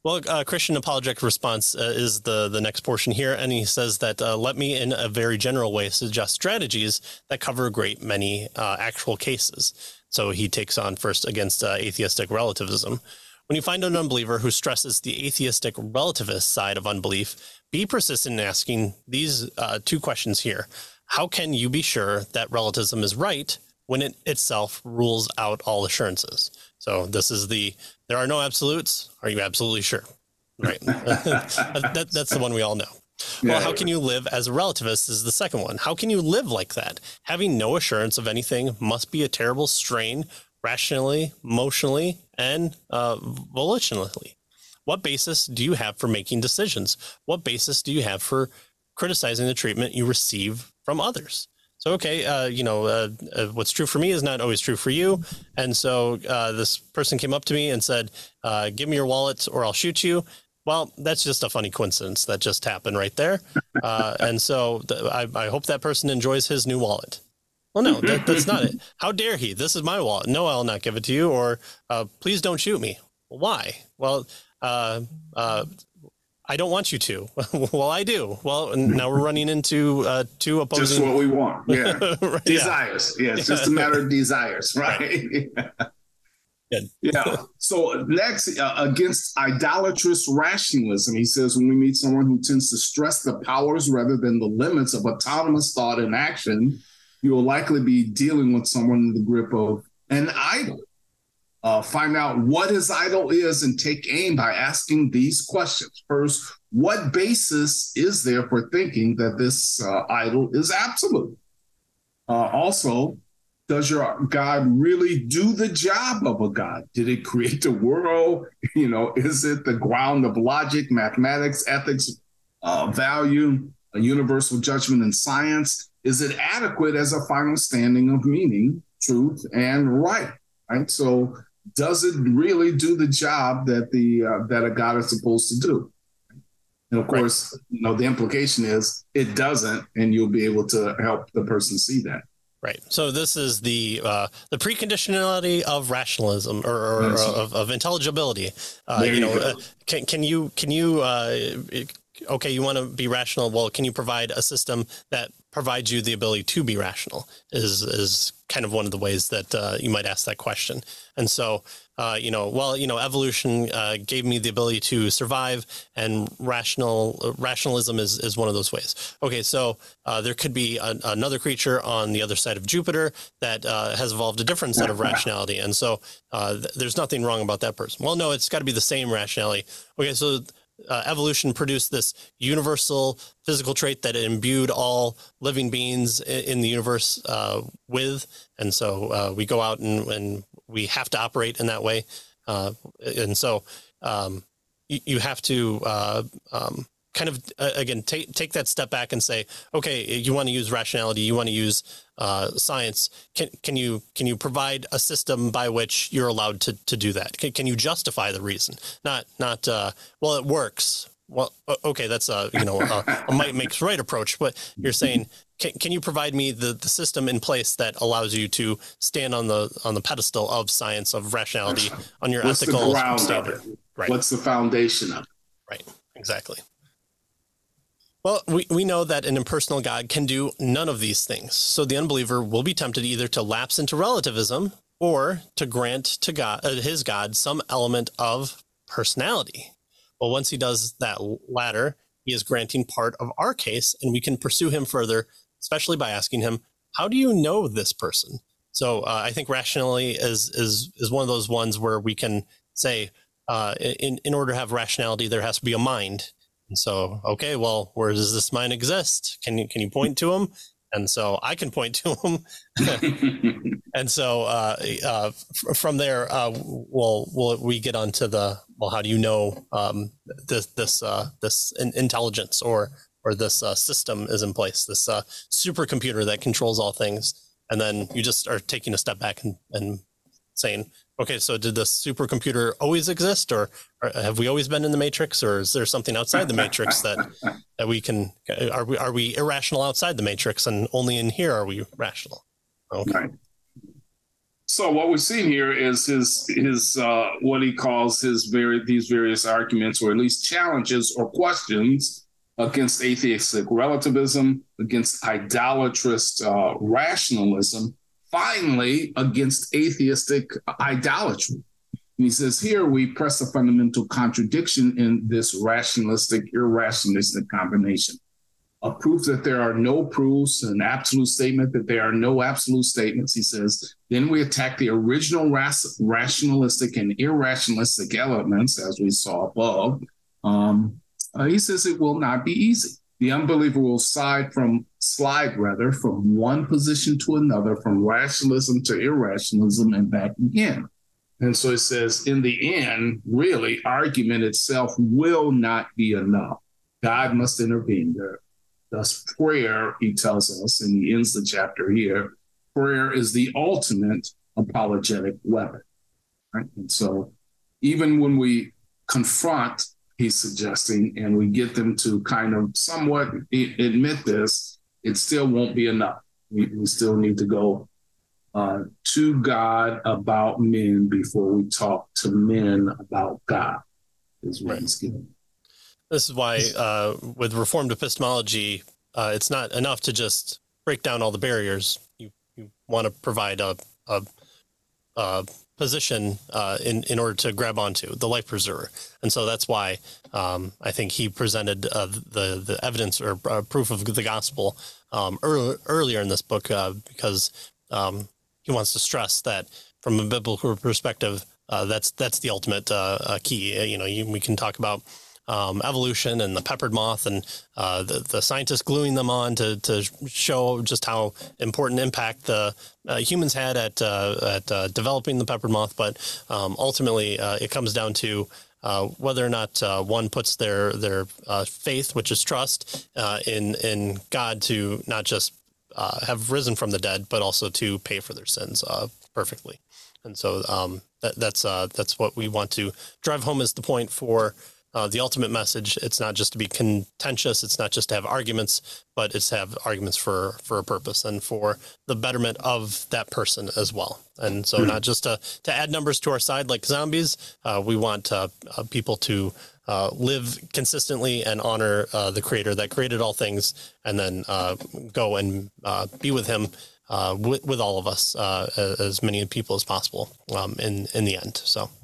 Well, Christian apologetic response is the next portion here. And he says that let me, in a very general way, suggest strategies that cover a great many actual cases. So he takes on first against atheistic relativism. When you find an unbeliever who stresses the atheistic relativist side of unbelief, be persistent in asking these two questions here. How can you be sure that relativism is right when it itself rules out all assurances? So this is there are no absolutes. Are you absolutely sure? Right. That's the one we all know. Well, how can you live as a relativist is the second one. How can you live like that? Having no assurance of anything must be a terrible strain, rationally, emotionally, and volitionally. What basis do you have for making decisions? What basis do you have for criticizing the treatment you receive from others? So, okay, what's true for me is not always true for you. And so this person came up to me and said, give me your wallet or I'll shoot you. Well, that's just a funny coincidence that just happened right there. And so I hope that person enjoys his new wallet. Well, no, that's not it. How dare he? This is my wallet. No, I'll not give it to you. Or please don't shoot me. Why? Well, I don't want you to. Well, I do. Well, now we're running into two opposing. Just what we want. Yeah. Right, desires. Yeah. It's just a matter of desires. Right. Good. Yeah. So next, against idolatrous rationalism, he says, when we meet someone who tends to stress the powers rather than the limits of autonomous thought and action, you will likely be dealing with someone in the grip of an idol. Find out what his idol is and take aim by asking these questions. First, what basis is there for thinking that this idol is absolute? Also, does your God really do the job of a God? Did it create the world? Is it the ground of logic, mathematics, ethics, value, a universal judgment in science? Is it adequate as a final standing of meaning, truth, and right? Right. So, does it really do the job that that a God is supposed to do? And of course, the implication is it doesn't, and you'll be able to help the person see that. Right. So this is the preconditionality of rationalism or of intelligibility. Can you okay, you want to be rational? Well, can you provide a system that provides you the ability to be rational? Is kind of one of the ways that you might ask that question. And so, evolution gave me the ability to survive, and rationalism is one of those ways. Okay, so there could be another creature on the other side of Jupiter that has evolved a different set of rationality. And so there's nothing wrong about that person. Well, no, it's got to be the same rationality. Okay, so evolution produced this universal physical trait that it imbued all living beings in the universe with. And so we go out and we have to operate in that way. And so you have to kind of, again, take that step back and say, okay, you want to use rationality, you want to use science. Can you provide a system by which you're allowed to do that? Can you justify the reason? Not well, it works. Well, okay, that's a might makes right approach, but you're saying, can you provide me the system in place that allows you to stand on the pedestal of science, of rationality, on your ethical standard? Right. What's the foundation of it? Right. Exactly. Well, we know that an impersonal God can do none of these things. So the unbeliever will be tempted either to lapse into relativism or to grant to God, his God, some element of personality. Well, once he does that latter, he is granting part of our case, and we can pursue him further, especially by asking him, how do you know this person? So I think rationally is one of those ones where we can say, in order to have rationality, there has to be a mind. And so, okay, well, where does this mind exist? Can you point to him? And so I can point to him. And so from there, we get onto how do you know this intelligence or this system is in place, this supercomputer that controls all things. And then you just are taking a step back and saying, okay, so did the supercomputer always exist, or have we always been in the matrix, or is there something outside the matrix that we can? Are we irrational outside the matrix, and only in here are we rational? Okay. Right. So what we're seeing here is his what he calls these various arguments, or at least challenges or questions against atheistic relativism, against idolatrous rationalism, finally against atheistic idolatry. And he says here we press a fundamental contradiction in this rationalistic, irrationalistic combination. A proof that there are no proofs, an absolute statement that there are no absolute statements, he says. Then we attack the original rationalistic and irrationalistic elements, as we saw above. He says it will not be easy. The unbeliever will slide from one position to another, from rationalism to irrationalism and back again. And so it says, in the end, really, argument itself will not be enough. God must intervene there. Thus, prayer, he tells us, and he ends the chapter here, prayer is the ultimate apologetic weapon. Right? And so even when we confront, he's suggesting, and we get them to kind of somewhat admit this, it still won't be enough. We still need to go to God about men before we talk to men about God, is what he's giving. This is why with Reformed epistemology, it's not enough to just break down all the barriers. You want to provide a position in order to grab onto, the life preserver. And so that's why I think he presented the evidence or proof of the gospel earlier in this book because he wants to stress that from a biblical perspective, that's the ultimate key. We can talk about evolution and the peppered moth and the scientists gluing them on to show just how important impact the humans had at developing the peppered moth. But ultimately, it comes down to whether or not one puts their faith, which is trust, in God to not just have risen from the dead, but also to pay for their sins perfectly. And so that's what we want to drive home as the point for the ultimate message. It's not just to be contentious. It's not just to have arguments, but it's to have arguments for a purpose and for the betterment of that person as well. And so not just to add numbers to our side like zombies. We want people to live consistently and honor the Creator that created all things, and then go and be with Him with all of us, as many people as possible in the end. So.